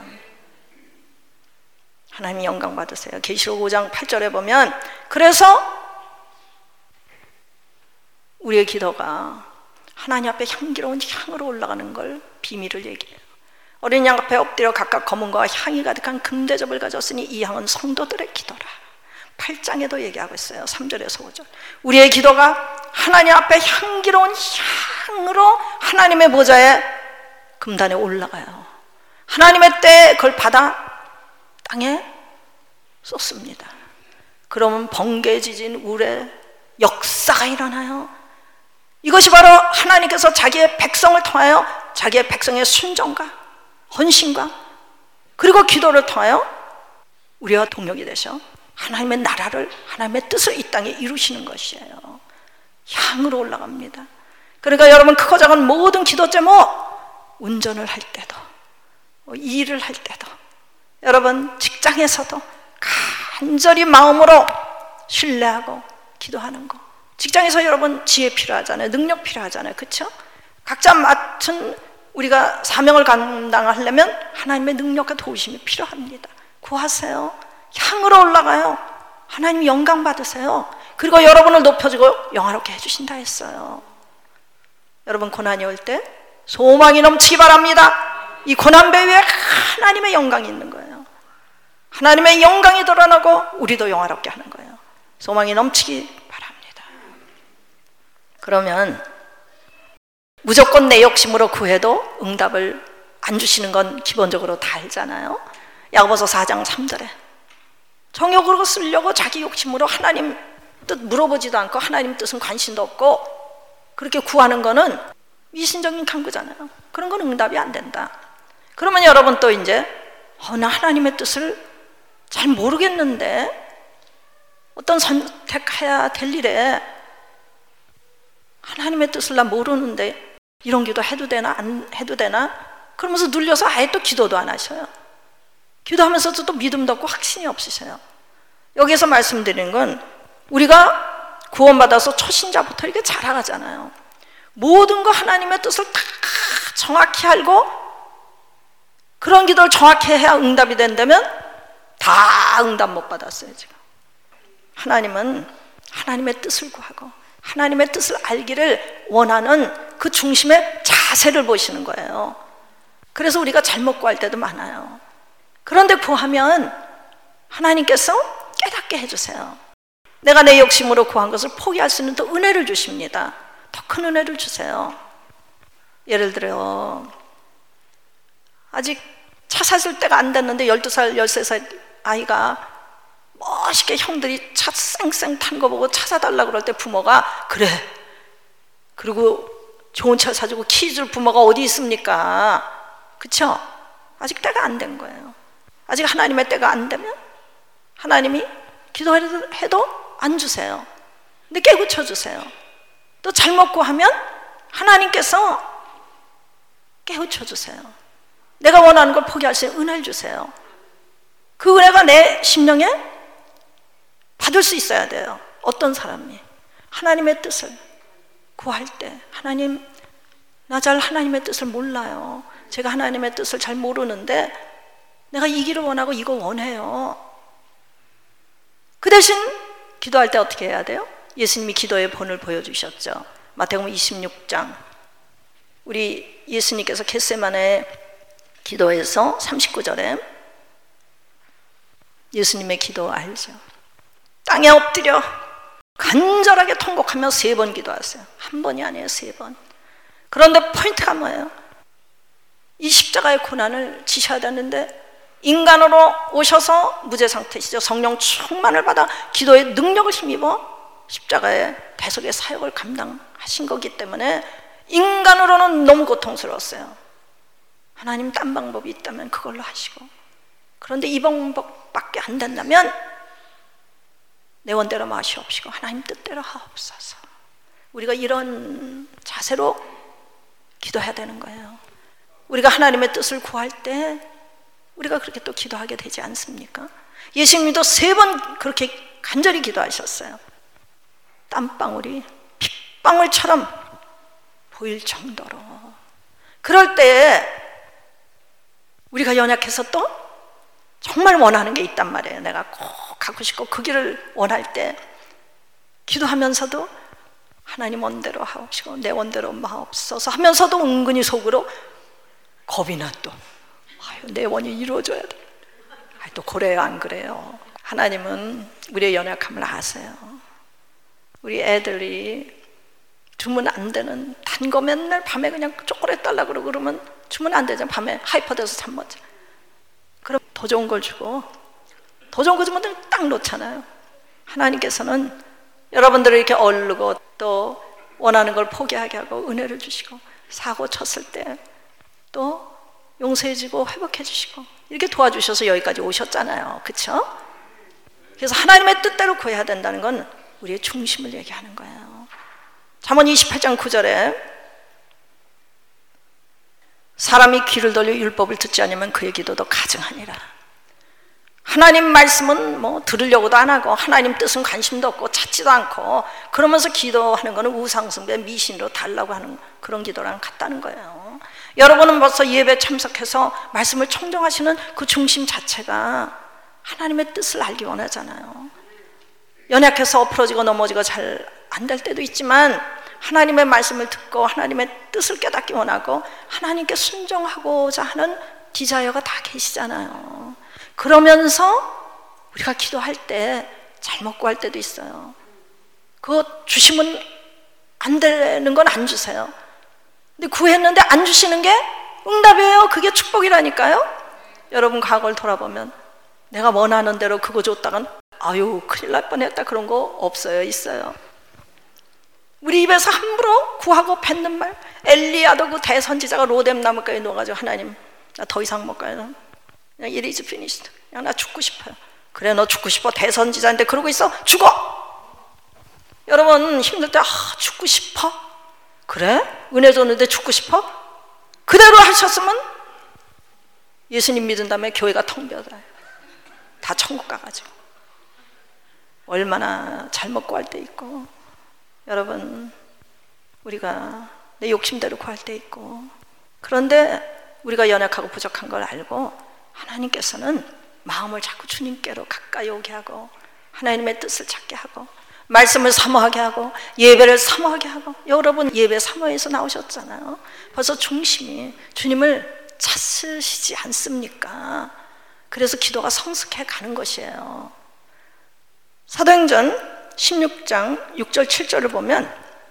하나님 영광 받으세요. 계시록 오 장 팔 절에 보면 그래서 우리의 기도가 하나님 앞에 향기로운 향으로 올라가는 걸 비밀을 얘기해요. 어린 양 앞에 엎드려 각각 검은과 향이 가득한 금대접을 가졌으니 이 향은 성도들의 기도라. 팔 장에도 얘기하고 있어요. 삼 절에서 오 절. 우리의 기도가 하나님 앞에 향기로운 향으로 하나님의 보좌에 금단에 올라가요. 하나님의 때에 그걸 받아 땅에 쏟습니다. 그러면 번개, 지진, 우레, 역사가 일어나요. 이것이 바로 하나님께서 자기의 백성을 통하여 자기의 백성의 순종과 헌신과 그리고 기도를 통하여 우리와 동력이 되셔 하나님의 나라를, 하나님의 뜻을 이 땅에 이루시는 것이에요. 향으로 올라갑니다. 그러니까 여러분 크고 작은 모든 기도 제목, 운전을 할 때도 일을 할 때도 여러분 직장에서도 간절히 마음으로 신뢰하고 기도하는 거. 직장에서 여러분 지혜 필요하잖아요. 능력 필요하잖아요. 그렇죠? 각자 맡은 우리가 사명을 감당하려면 하나님의 능력과 도우심이 필요합니다. 구하세요. 향으로 올라가요. 하나님 영광 받으세요. 그리고 여러분을 높여주고 영화롭게 해주신다 했어요. 여러분 고난이 올 때 소망이 넘치기 바랍니다. 이 고난배 위에 하나님의 영광이 있는 거예요. 하나님의 영광이 드러나고 우리도 영화롭게 하는 거예요. 소망이 넘치기 바랍니다. 그러면 무조건 내 욕심으로 구해도 응답을 안 주시는 건 기본적으로 다 알잖아요. 야고보서 사 장 삼 절에 정욕으로 쓰려고 자기 욕심으로 하나님 뜻 물어보지도 않고 하나님 뜻은 관심도 없고 그렇게 구하는 거는 미신적인 강구잖아요. 그런 건 응답이 안 된다. 그러면 여러분 또 이제 어, 나 하나님의 뜻을 잘 모르겠는데 어떤 선택해야 될 일에 하나님의 뜻을 나 모르는데 이런 기도 해도 되나 안 해도 되나 그러면서 눌려서 아예 또 기도도 안 하셔요. 기도하면서도 또 믿음도 없고 확신이 없으셔요. 여기서 말씀드리는 건 우리가 구원받아서 초신자부터 이렇게 자라가잖아요. 모든 거 하나님의 뜻을 다 정확히 알고 그런 기도를 정확히 해야 응답이 된다면 다 응답 못 받았어요. 지금 하나님은 하나님의 뜻을 구하고 하나님의 뜻을 알기를 원하는 그 중심의 자세를 보시는 거예요. 그래서 우리가 잘못 구할 때도 많아요. 그런데 구하면 하나님께서 깨닫게 해주세요. 내가 내 욕심으로 구한 것을 포기할 수 있는 또 은혜를 주십니다. 더 큰 은혜를 주세요. 예를 들어 아직 차 사줄 때가 안 됐는데 열두 살, 열세 살 아이가 멋있게 형들이 차 쌩쌩 탄 거 보고 차 사달라고 그럴 때 부모가 그래 그리고 좋은 차 사주고 키 줄 부모가 어디 있습니까? 그쵸? 아직 때가 안 된 거예요. 아직 하나님의 때가 안 되면 하나님이 기도해도 안 주세요. 근데 깨우쳐 주세요. 또 잘못 구하면 하나님께서 깨우쳐 주세요. 내가 원하는 걸 포기할 수 있는 은혜를 주세요. 그 은혜가 내 심령에 받을 수 있어야 돼요. 어떤 사람이 하나님의 뜻을 구할 때 하나님 나 잘 하나님의 뜻을 몰라요. 제가 하나님의 뜻을 잘 모르는데 내가 이 길을 원하고 이거 원해요. 그 대신 기도할 때 어떻게 해야 돼요? 예수님이 기도의 본을 보여주셨죠. 마태복음 이십육 장 우리 예수님께서 겟세마네 기도에서 삼십구 절에 예수님의 기도 알죠? 땅에 엎드려 간절하게 통곡하며 세 번 기도하세요. 한 번이 아니에요, 세 번. 그런데 포인트가 뭐예요? 이 십자가의 고난을 지셔야 되는데 인간으로 오셔서 무죄 상태시죠. 성령 충만을 받아 기도의 능력을 힘입어 십자가의 대속의 사역을 감당하신 거기 때문에 인간으로는 너무 고통스러웠어요. 하나님 딴 방법이 있다면 그걸로 하시고 그런데 이 방법 그것밖에 안 된다면 내 원대로 마시옵시고 하나님 뜻대로 하옵소서. 우리가 이런 자세로 기도해야 되는 거예요. 우리가 하나님의 뜻을 구할 때 우리가 그렇게 또 기도하게 되지 않습니까? 예수님도 세 번 그렇게 간절히 기도하셨어요. 땀방울이 빗방울처럼 보일 정도로. 그럴 때 우리가 연약해서 또 정말 원하는 게 있단 말이에요. 내가 꼭 갖고 싶고 그 길을 원할 때 기도하면서도 하나님 원대로 하옵시고 내 원대로 마옵소서 하면서도 은근히 속으로 겁이 나. 또 아유, 내 원이 이루어져야 돼. 아유, 또 그래요 안 그래요? 하나님은 우리의 연약함을 아세요. 우리 애들이 주면 안 되는 단 거 맨날 밤에 그냥 초콜릿 달라고 그러고 그러면 주면 안 되잖아. 밤에 하이퍼돼서 잠 못 자. 그럼 더 좋은 걸 주고 더 좋은 거 주면 딱 놓잖아요. 하나님께서는 여러분들을 이렇게 얼르고 또 원하는 걸 포기하게 하고 은혜를 주시고 사고 쳤을 때 또 용서해 주고 회복해 주시고 이렇게 도와주셔서 여기까지 오셨잖아요. 그렇죠? 그래서 하나님의 뜻대로 구해야 된다는 건 우리의 중심을 얘기하는 거예요. 잠언 이십팔 장 구 절에 사람이 귀를 돌려 율법을 듣지 않으면 그의 기도도 가증하니라. 하나님 말씀은 뭐 들으려고도 안 하고 하나님 뜻은 관심도 없고 찾지도 않고 그러면서 기도하는 거는 우상숭배 미신으로 달라고 하는 그런 기도랑 같다는 거예요. 여러분은 벌써 예배 참석해서 말씀을 청정하시는 그 중심 자체가 하나님의 뜻을 알기 원하잖아요. 연약해서 엎어지고 넘어지고 잘 안 될 때도 있지만 하나님의 말씀을 듣고 하나님의 뜻을 깨닫기 원하고 하나님께 순종하고자 하는 디자이어가 다 계시잖아요. 그러면서 우리가 기도할 때 잘못 구할 때도 있어요. 그거 주시면 안 되는 건 안 주세요. 근데 구했는데 안 주시는 게 응답이에요. 그게 축복이라니까요. 여러분 과거를 돌아보면 내가 원하는 대로 그거 줬다간 아유 큰일 날 뻔했다 그런 거 없어요? 있어요. 우리 입에서 함부로 구하고 뱉는 말. 엘리야도 그 대선지자가 로뎀 나무가에 누워가지고 하나님 나 더 이상 못 가요. 그냥 it is finished. 그냥 나 죽고 싶어요. 그래 너 죽고 싶어. 대선지자인데 그러고 있어. 죽어. 여러분 힘들 때 아, 죽고 싶어? 그래? 은혜 줬는데 죽고 싶어? 그대로 하셨으면 예수님 믿은 다음에 교회가 텅 비어요. 다 천국 가가지고. 얼마나 잘못 구할 때 있고 여러분 우리가 내 욕심대로 구할 때 있고 그런데 우리가 연약하고 부족한 걸 알고 하나님께서는 마음을 자꾸 주님께로 가까이 오게 하고 하나님의 뜻을 찾게 하고 말씀을 사모하게 하고 예배를 사모하게 하고 여러분 예배 사모에서 나오셨잖아요. 벌써 중심이 주님을 찾으시지 않습니까? 그래서 기도가 성숙해 가는 것이에요. 사도행전 십육 장 육 절 칠 절을 보면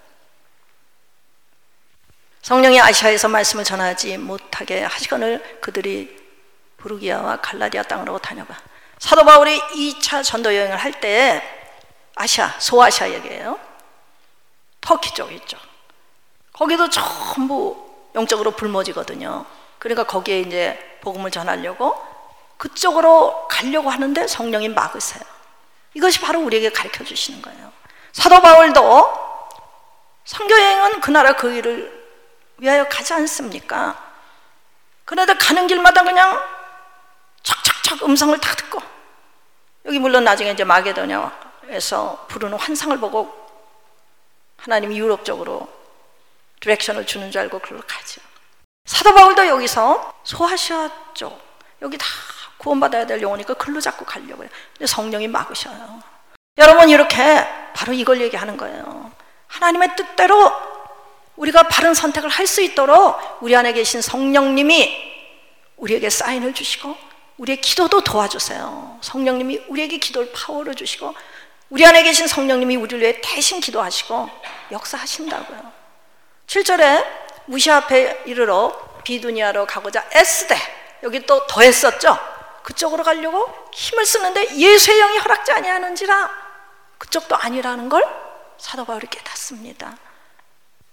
성령이 아시아에서 말씀을 전하지 못하게 하시거늘 그들이 부르기아와 갈라디아 땅으로 다녀가. 사도 바울이 이 차 전도 여행을 할 때 아시아, 소아시아 얘기예요. 터키 쪽 있죠. 거기도 전부 영적으로 불모지거든요. 그러니까 거기에 이제 복음을 전하려고 그쪽으로 가려고 하는데 성령이 막으세요. 이것이 바로 우리에게 가르쳐 주시는 거예요. 사도 바울도 선교여행은 그 나라 그 일을 위하여 가지 않습니까? 그런데 가는 길마다 그냥 척척척 음성을 다 듣고 여기 물론 나중에 이제 마게도냐에서 부르는 환상을 보고 하나님이 유럽 쪽으로 디렉션을 주는 줄 알고 그걸로 가죠. 사도 바울도 여기서 소아시아 쪽 여기 다 구원받아야 될 영혼이니까 글로 자꾸 가려고 해요. 근데 성령이 막으셔요. 여러분 이렇게 바로 이걸 얘기하는 거예요. 하나님의 뜻대로 우리가 바른 선택을 할 수 있도록 우리 안에 계신 성령님이 우리에게 사인을 주시고 우리의 기도도 도와주세요. 성령님이 우리에게 기도를 파워를 주시고 우리 안에 계신 성령님이 우리를 위해 대신 기도하시고 역사하신다고요. 칠 절에 무시아 앞에 이르러 비두니아로 가고자 애쓰되 여기 또 더 했었죠. 그쪽으로 가려고 힘을 쓰는데 예수의 영이 허락지 아니하는지라 그쪽도 아니라는 걸 사도 바울이 깨닫습니다.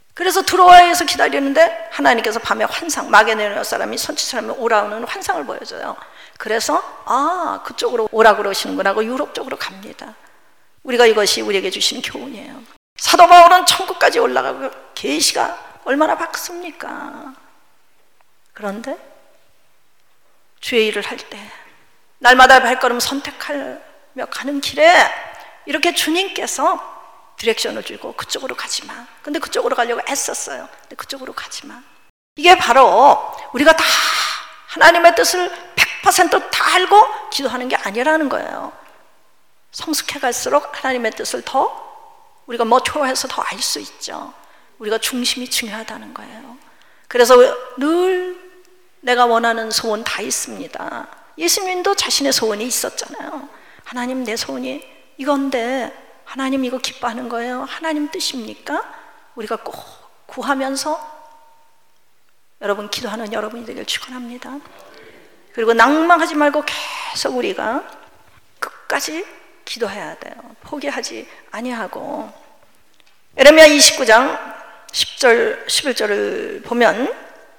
그래서 드로아에서 기다리는데 하나님께서 밤에 환상, 마게도냐 사람이 선지처럼 오라오는 환상을 보여줘요. 그래서 아, 그쪽으로 오라 그러시는구나 하고 유럽 쪽으로 갑니다. 우리가 이것이 우리에게 주신 교훈이에요. 사도 바울은 천국까지 올라가고 계시가 얼마나 밝습니까? 그런데 주의 일을 할 때 날마다 발걸음 선택하며 가는 길에 이렇게 주님께서 디렉션을 주고 그쪽으로 가지 마. 근데 그쪽으로 가려고 애썼어요. 근데 그쪽으로 가지 마. 이게 바로 우리가 다 하나님의 뜻을 백 퍼센트 다 알고 기도하는 게 아니라는 거예요. 성숙해 갈수록 하나님의 뜻을 더 우리가 머투어해서 더 알 수 있죠. 우리가 중심이 중요하다는 거예요. 그래서 늘 내가 원하는 소원 다 있습니다. 예수님도 자신의 소원이 있었잖아요. 하나님, 내 소원이 이건데 하나님 이거 기뻐하는 거예요? 하나님 뜻입니까? 우리가 꼭 구하면서 여러분 기도하는 여러분이 되길 축원합니다. 그리고 낭망하지 말고 계속 우리가 끝까지 기도해야 돼요. 포기하지 아니하고. 예레미야 이십구 장 십 절 십일 절을 보면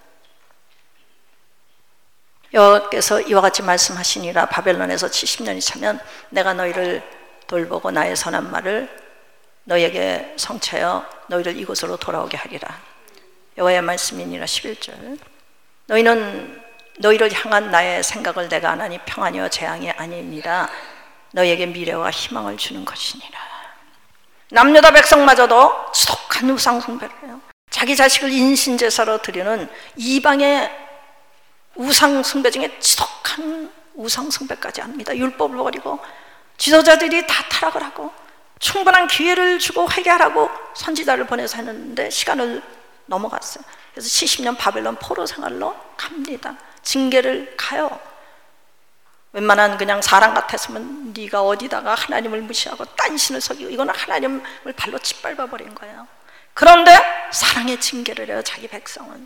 여호와께서 이와 같이 말씀하시니라. 바벨론에서 칠십 년이 차면 내가 너희를 돌보고 나의 선한 말을 너희에게 성취하여 너희를 이곳으로 돌아오게 하리라. 여호와의 말씀이니라. 십일 절 너희는 너희를 향한 나의 생각을 내가 안 하니 평안이요 재앙이 아니니라. 너희에게 미래와 희망을 주는 것이니라. 남유다 백성마저도 지독한 우상 숭배를 해요. 자기 자식을 인신제사로 드리는 이방의 우상 숭배 중에 지독한 우상 숭배까지 합니다. 율법을 버리고 지도자들이 다 타락을 하고 충분한 기회를 주고 회개하라고 선지자를 보내서 했는데 시간을 넘어갔어요. 그래서 칠십 년 바벨론 포로 생활로 갑니다. 징계를 가요. 웬만한 그냥 사람 같았으면 네가 어디다가 하나님을 무시하고 딴 신을 섬기고 이거는 하나님을 발로 짓밟아 버린 거예요. 그런데 사랑의 징계를 해요. 자기 백성은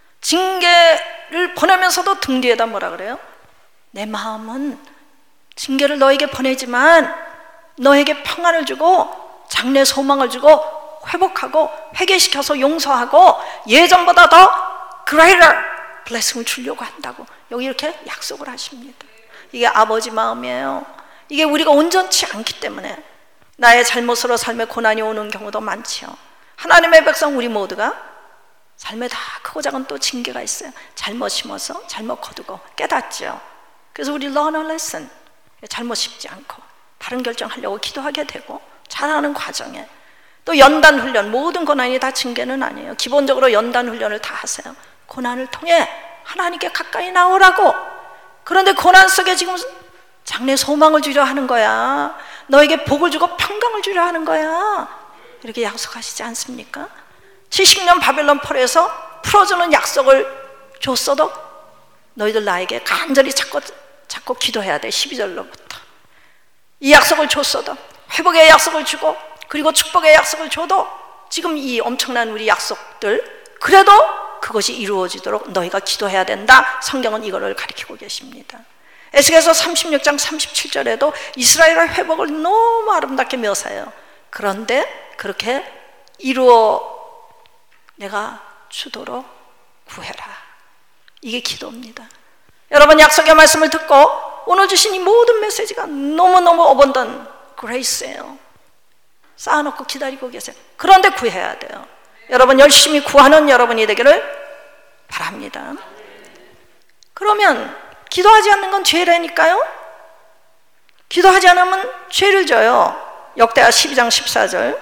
징계를 보내면서도 등 뒤에다 뭐라 그래요? 내 마음은 징계를 너에게 보내지만 너에게 평안을 주고 장래 소망을 주고 회복하고 회개시켜서 용서하고 예전보다 더 greater blessing을 주려고 한다고 여기 이렇게 약속을 하십니다. 이게 아버지 마음이에요. 이게 우리가 온전치 않기 때문에 나의 잘못으로 삶에 고난이 오는 경우도 많지요. 하나님의 백성 우리 모두가 삶에 다 크고 작은 또 징계가 있어요. 잘못 심어서 잘못 거두고 깨닫죠. 그래서 우리 learn a lesson, 잘못 심지 않고 바른 결정하려고 기도하게 되고 잘하는 과정에 또 연단 훈련, 모든 고난이 다 징계는 아니에요. 기본적으로 연단 훈련을 다 하세요. 고난을 통해 하나님께 가까이 나오라고. 그런데 고난 속에 지금 장래 소망을 주려 하는 거야. 너에게 복을 주고 평강을 주려 하는 거야. 이렇게 약속하시지 않습니까? 칠십 년 바벨론 포로에서 풀어주는 약속을 줬어도 너희들 나에게 간절히 찾고, 찾고 기도해야 돼. 십이 절로부터 이 약속을 줬어도 회복의 약속을 주고 그리고 축복의 약속을 줘도 지금 이 엄청난 우리 약속들 그래도 그것이 이루어지도록 너희가 기도해야 된다. 성경은 이거를 가르치고 계십니다. 에스겔서 삼십육 장 삼십칠 절에도 이스라엘의 회복을 너무 아름답게 묘사해요. 그런데 그렇게 이루어 내가 주도록 구해라. 이게 기도입니다. 여러분 약속의 말씀을 듣고 오늘 주신 이 모든 메시지가 너무너무 어번던 그레이스예요. 쌓아놓고 기다리고 계세요. 그런데 구해야 돼요. 여러분 열심히 구하는 여러분이 되기를 바랍니다. 그러면 기도하지 않는 건 죄라니까요. 기도하지 않으면 죄를 져요. 역대하 십이 장 십사 절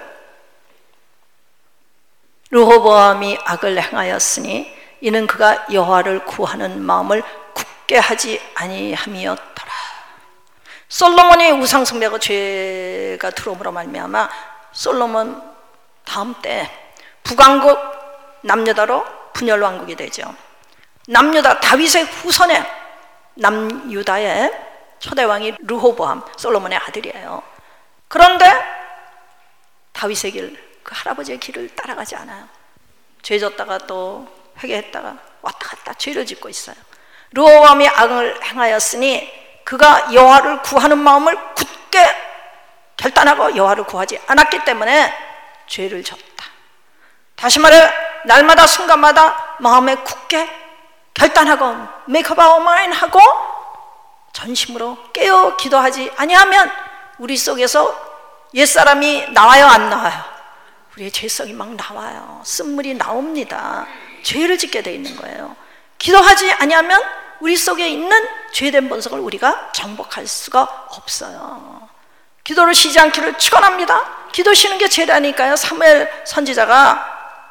르호보암이 악을 행하였으니 이는 그가 여호와를 구하는 마음을 굳게 하지 아니함이었더라. 솔로몬이 우상 숭배하고 죄가 들어옴으로 말미암아 솔로몬 다음 때 북왕국 남유다로 분열왕국이 되죠. 남유다 다윗의 후손에 남유다의 초대왕이 르호보암, 솔로몬의 아들이에요. 그런데 다윗의 길, 그 할아버지의 길을 따라가지 않아요. 죄 졌다가 또 회개했다가 왔다 갔다 죄를 짓고 있어요. 르호보암이 악을 행하였으니 그가 여호와를 구하는 마음을 굳게 결단하고 여호와를 구하지 않았기 때문에 죄를 졌다. 다시 말해 날마다 순간마다 마음에 굳게 결단하고 make up our mind 하고 전심으로 깨어 기도하지 아니하면 우리 속에서 옛사람이 나와요, 안 나와요? 우리의 죄성이 막 나와요. 쓴물이 나옵니다. 죄를 짓게 돼 있는 거예요. 기도하지 아니하면 우리 속에 있는 죄된 본성을 우리가 정복할 수가 없어요. 기도를 쉬지 않기를 축원합니다. 기도 쉬는 게 죄라니까요. 사무엘 선지자가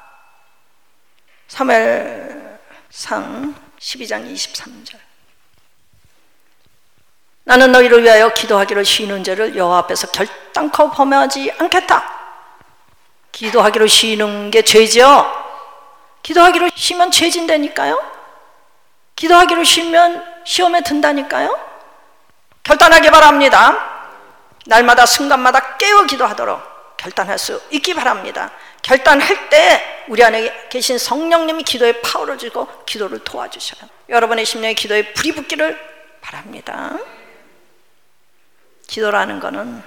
사무엘상 십이 장 이십삼 절 나는 너희를 위하여 기도하기를 쉬는 죄를 여호와 앞에서 결단코 범하지 않겠다. 기도하기를 쉬는 게 죄죠. 기도하기를 쉬면 죄진다니까요. 기도하기를 쉬면 시험에 든다니까요. 결단하기 바랍니다. 날마다 순간마다 깨어 기도하도록 결단할 수 있기 바랍니다. 결단할 때 우리 안에 계신 성령님이 기도의 파워를 주고 기도를 도와주셔요. 여러분의 심령에 기도에 불이 붙기를 바랍니다. 기도라는 것은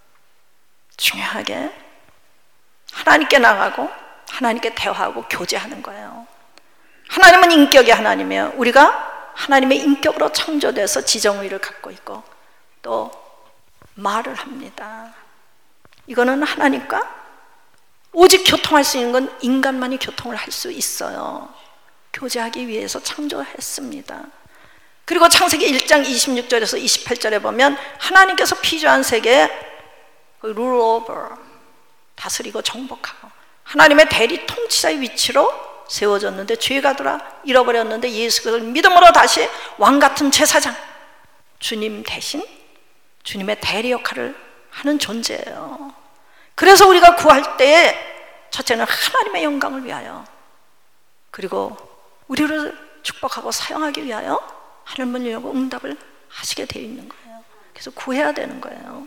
중요하게 하나님께 나가고 하나님께 대화하고 교제하는 거예요. 하나님은 인격의 하나님이에요. 우리가 하나님의 인격으로 창조돼서 지정의를 갖고 있고 또 말을 합니다. 이거는 하나님과 오직 교통할 수 있는 건 인간만이 교통을 할 수 있어요. 교제하기 위해서 창조했습니다. 그리고 창세기 일 장 이십육 절에서 이십팔 절에 보면 하나님께서 피조한 세계에 rule over, 다스리고 정복하고 하나님의 대리 통치자의 위치로 세워졌는데 죄가 들어 잃어버렸는데 예수 그리스도를 믿음으로 다시 왕같은 제사장, 주님 대신 주님의 대리 역할을 하는 존재예요. 그래서 우리가 구할 때에 첫째는 하나님의 영광을 위하여 그리고 우리를 축복하고 사용하기 위하여 하늘문을 열고 응답을 하시게 되어 있는 거예요. 그래서 구해야 되는 거예요.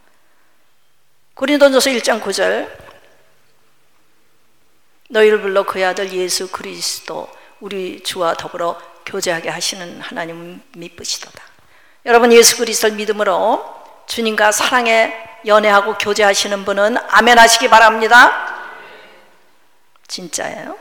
고린도전서 일 장 구 절 너희를 불러 그의 아들 예수 그리스도 우리 주와 더불어 교제하게 하시는 하나님은 미쁘시도다. 여러분 예수 그리스도를 믿음으로 주님과 사랑에 연애하고 교제하시는 분은 아멘 하시기 바랍니다. 진짜예요?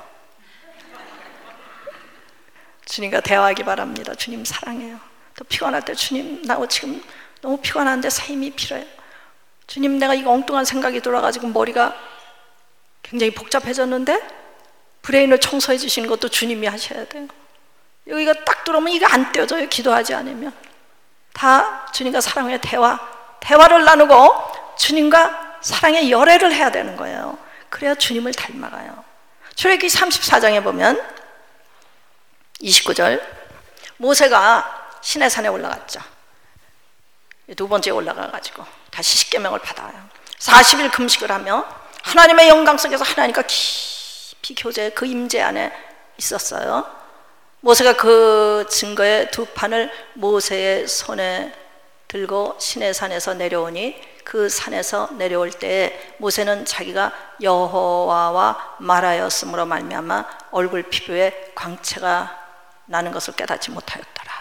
주님과 대화하기 바랍니다. 주님 사랑해요. 또 피곤할 때 주님 나 지금 너무 피곤한데 힘이 필요해요. 주님 내가 이거 엉뚱한 생각이 들어가지고 머리가 굉장히 복잡해졌는데 브레인을 청소해 주시는 것도 주님이 하셔야 돼요. 여기가 딱 들어오면 이게 안 떼어져요. 기도하지 않으면. 다 주님과 사랑의 대화, 대화를 나누고 주님과 사랑의 열애를 해야 되는 거예요. 그래야 주님을 닮아가요. 출애굽기 삼십사 장에 보면 이십구 절 모세가 시내산에 올라갔죠. 두 번째 올라가가지고 다시 십계명을 받아요. 사십 일 금식을 하며 하나님의 영광 속에서 하나님과 깊이 교제, 그 임재 안에 있었어요. 모세가 그 증거의 두 판을 모세의 손에 들고 시내산에서 내려오니 그 산에서 내려올 때에 모세는 자기가 여호와와 말하였으므로 말미암아 얼굴 피부에 광채가 나는 것을 깨닫지 못하였더라.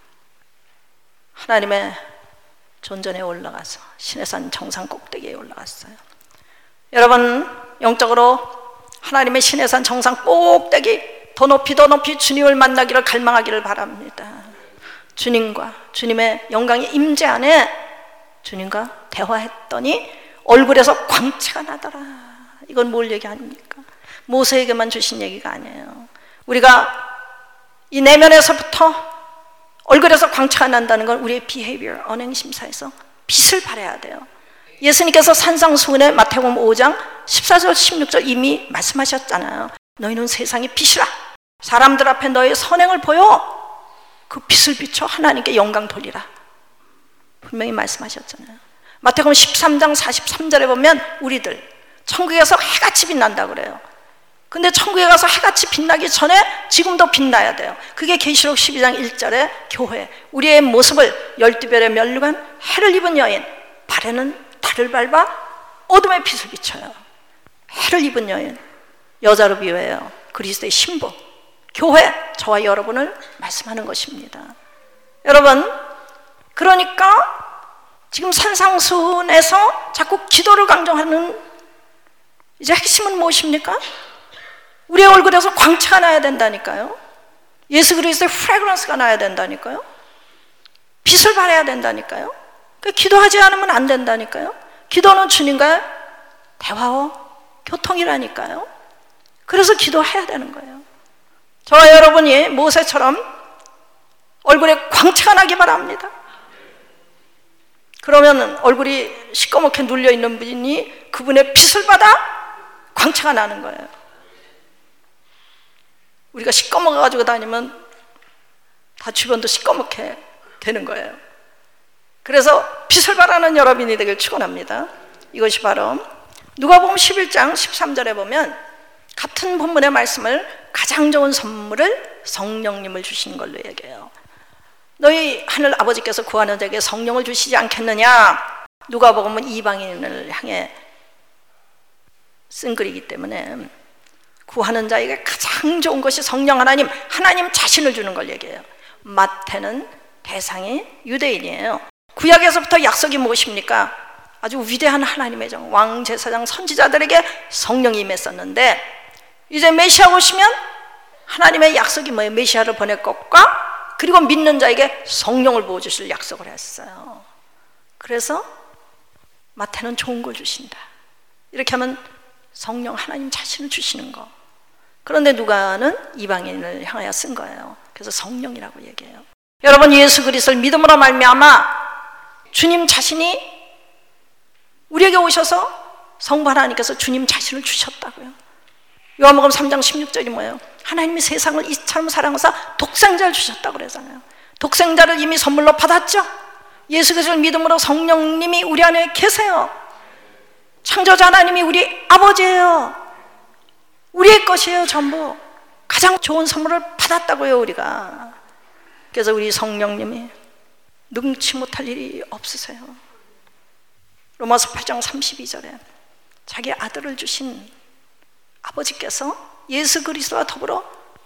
하나님의 존전에 올라가서 시내산 정상 꼭대기에 올라갔어요. 여러분 영적으로 하나님의 시내산 정상 꼭대기 더 높이 더 높이 주님을 만나기를 갈망하기를 바랍니다. 주님과 주님의 영광의 임재 안에 주님과 대화했더니 얼굴에서 광채가 나더라. 이건 뭘 얘기 아닙니까? 모세에게만 주신 얘기가 아니에요. 우리가 이 내면에서부터 얼굴에서 광채가 난다는 건 우리의 behavior, 언행심사에서 빛을 발해야 돼요. 예수님께서 산상수훈의 마태복음 오 장 십사 절 십육 절 이미 말씀하셨잖아요. 너희는 세상의 빛이라. 사람들 앞에 너의 선행을 보여 그 빛을 비춰 하나님께 영광 돌리라. 분명히 말씀하셨잖아요. 마태복음 십삼 장 사십삼 절에 보면 우리들 천국에서 해같이 빛난다 그래요. 근데 천국에 가서 해같이 빛나기 전에 지금도 빛나야 돼요. 그게 계시록 십이 장 일 절에 교회, 우리의 모습을 열두 별의 면류관 해를 입은 여인, 발에는 달을 밟아 어둠의 빛을 비춰요. 해를 입은 여인, 여자로 비유해요. 그리스도의 신부, 교회, 저와 여러분을 말씀하는 것입니다. 여러분, 그러니까 지금 산상수훈에서 자꾸 기도를 강조하는 이제 핵심은 무엇입니까? 우리의 얼굴에서 광채가 나야 된다니까요. 예수 그리스도의 프레그런스가 나야 된다니까요. 빛을 발해야 된다니까요. 그러니까 기도하지 않으면 안 된다니까요. 기도는 주님과의 대화와 교통이라니까요. 그래서 기도해야 되는 거예요. 저와 여러분이 모세처럼 얼굴에 광채가 나기 바랍니다. 그러면 얼굴이 시꺼멓게 눌려있는 분이 그분의 빛을 받아 광채가 나는 거예요. 우리가 시꺼멓아가지고 다니면 다 주변도 시꺼멓게 되는 거예요. 그래서 빛을 발하는 여러분이 되길 축원합니다. 이것이 바로 누가복음 십일 장 십삼 절에 보면 같은 본문의 말씀을 가장 좋은 선물을 성령님을 주시는 걸로 얘기해요. 너희 하늘 아버지께서 구하는 자에게 성령을 주시지 않겠느냐. 누가복음은 이방인을 향해 쓴 글이기 때문에 구하는 자에게 가장 좋은 것이 성령 하나님, 하나님 자신을 주는 걸 얘기해요. 마태는 대상이 유대인이에요. 구약에서부터 약속이 무엇입니까? 아주 위대한 하나님의 정, 왕, 제사장, 선지자들에게 성령이 임했었는데 이제 메시아 오시면 하나님의 약속이 뭐예요? 메시아를 보낼 것과 그리고 믿는 자에게 성령을 부어주실 약속을 했어요. 그래서 마태는 좋은 걸 주신다. 이렇게 하면 성령 하나님 자신을 주시는 거. 그런데 누가는 이방인을 향하여 쓴 거예요. 그래서 성령이라고 얘기해요. 여러분, 예수 그리스도를 믿음으로 말미암아 주님 자신이 우리에게 오셔서 성부 하나님께서 주님 자신을 주셨다고요. 요한복음 삼 장 십육 절이 뭐예요? 하나님이 세상을 이처럼 사랑하사 독생자를 주셨다고 그러잖아요. 독생자를 이미 선물로 받았죠. 예수 그리스도를 믿음으로 성령님이 우리 안에 계세요. 창조자 하나님이 우리 아버지예요. 우리의 것이에요. 전부 가장 좋은 선물을 받았다고요, 우리가. 그래서 우리 성령님이 능치 못할 일이 없으세요. 로마서 팔 장 삼십이 절에 자기 아들을 주신 아버지께서 예수 그리스도와 더불어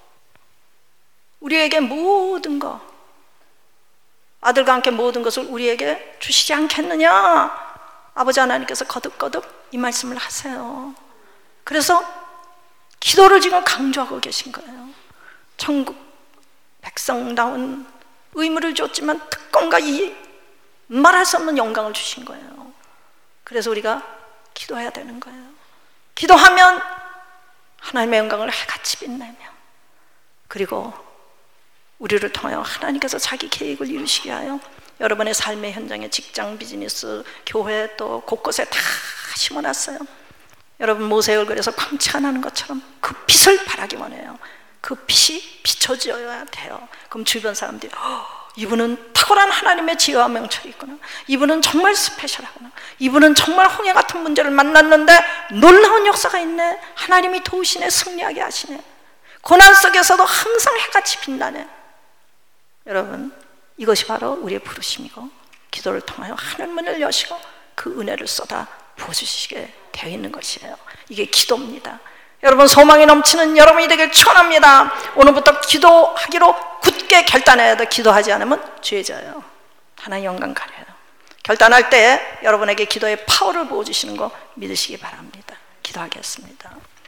우리에게 모든 것, 아들과 함께 모든 것을 우리에게 주시지 않겠느냐. 아버지 하나님께서 거듭거듭 이 말씀을 하세요. 그래서 기도를 지금 강조하고 계신 거예요. 천국 백성다운 의무를 줬지만 특권과 이 말할 수 없는 영광을 주신 거예요. 그래서 우리가 기도해야 되는 거예요. 기도하면 하나님의 영광을 해같이 빛내며, 그리고 우리를 통하여 하나님께서 자기 계획을 이루시게 하여 여러분의 삶의 현장에 직장, 비즈니스, 교회 또 곳곳에 다 심어놨어요. 여러분 모세의 얼굴에서 광채가 나는 것처럼 그 빛을 바라기 원해요. 그 빛이 비춰져야 돼요. 그럼 주변 사람들이 어, 이분은 탁월한 하나님의 지혜와 명철이 있구나. 이분은 정말 스페셜하구나. 이분은 정말 홍해 같은 문제를 만났는데 놀라운 역사가 있네. 하나님이 도우시네. 승리하게 하시네. 고난 속에서도 항상 해같이 빛나네. 여러분, 이것이 바로 우리의 부르심이고 기도를 통하여 하늘문을 여시고 그 은혜를 쏟아 부어주시게 되어 있는 것이에요. 이게 기도입니다. 여러분, 소망이 넘치는 여러분이 되길 축원합니다. 오늘부터 기도하기로 굳게 결단해야 돼. 기도하지 않으면 죄져요. 하나님 영광 가려요. 결단할 때 여러분에게 기도의 파워를 부어주시는 거 믿으시기 바랍니다. 기도하겠습니다.